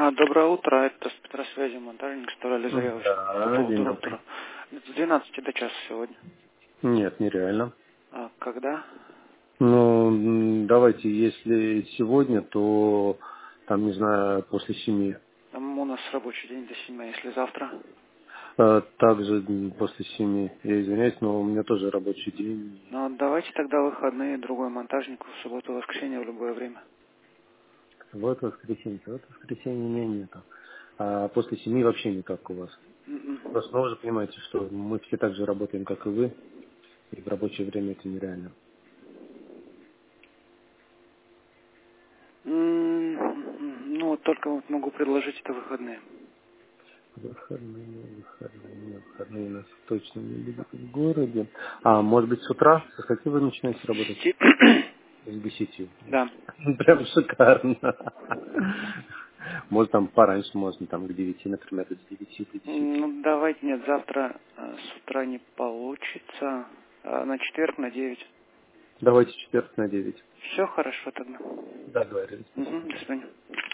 Доброе утро, это спектросвязи монтажник Стороли Заявочек. Да, Доброе утро. С 12 до часа сегодня. Нет, нереально. А когда? Ну, давайте, если сегодня, то, там, не знаю, после 7. Там у нас рабочий день до 7, если завтра. Также после 7. Я извиняюсь, но у меня тоже рабочий день. Ну, давайте тогда выходные, другой монтажник в субботу, воскресенье в любое время. Вот воскресенье, меня нету. А после 7 вообще никак у вас. Просто вы же понимаете, что мы все так же работаем, как и вы, и в рабочее время это нереально. Ну, вот только вот могу предложить это выходные. Выходные у нас точно не будет в городе. А может быть с утра? Со скольки вы начинаете С работать? 10. С 10. Да. Прям шикарно. Может там пораньше, можно там к 9, например, с 9 до 10. Ну, давайте, нет, завтра с утра не получится. На четверг на 9. Давайте четверг на 9. Все хорошо тогда. Договорились. Спасибо. До свидания.